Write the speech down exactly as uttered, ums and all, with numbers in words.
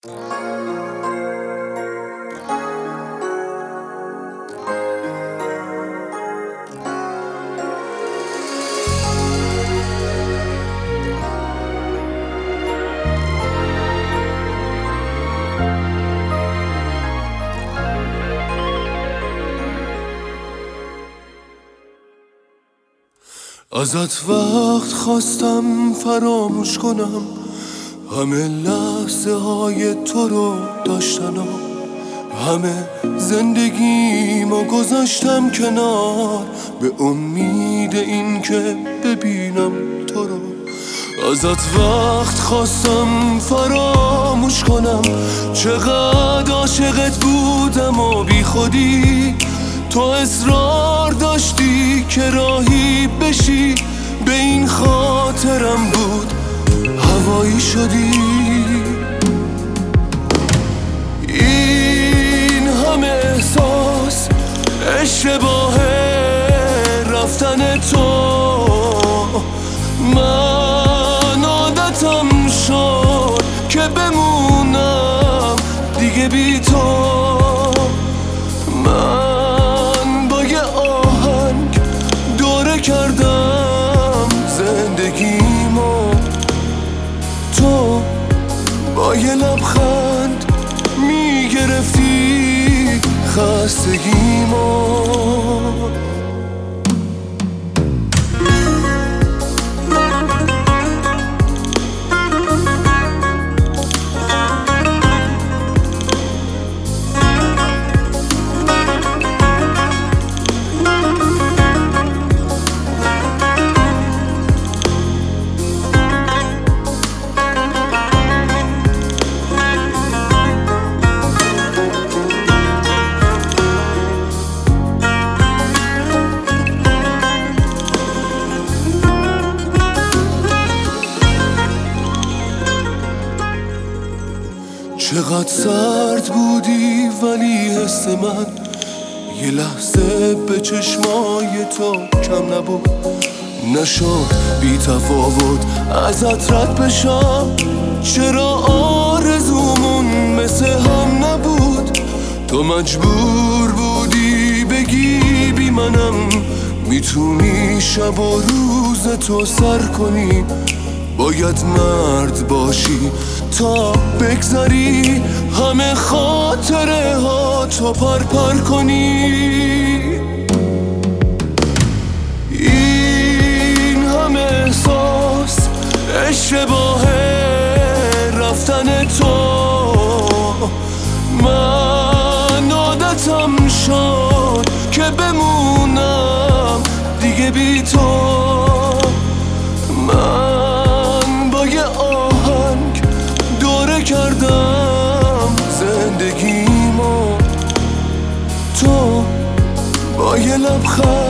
ازت وقت خواستم فراموش کنم همه لحظه های تو رو داشتنم، همه زندگیمو گذاشتم کنار به امید این که ببینم تو رو. ازت وقت خواستم فراموش کنم چقدر عاشقت بودم و بی خودی تو اصرار داشتی که راهی بشی، به این خاطرم بود هوایی شدی. این همه احساس اشتباه رفتن تو، من عادتم شد که بمونم دیگه بی تو. کردم زندگیمو تو با یه لبخند میگرفتی خستگیمو. چقدر سرد بودی ولی حس من یه لحظه به چشمای تو کم نبود. نشد بی تفاوت ازت رد بشم، چرا آرزومون مثل هم نبود. تو مجبور بودی بگی بی منم میتونی شب و روز تو سر کنی، باید مرد باشی تا بگذاری همه خاطره ها تو پر پر کنی. این همه احساس اشتباه رفتن تو، من عادتم شد که بمونم دیگه بی تو. من با یه آهنگ دوره کردم زندگیمو تو با یه لبخند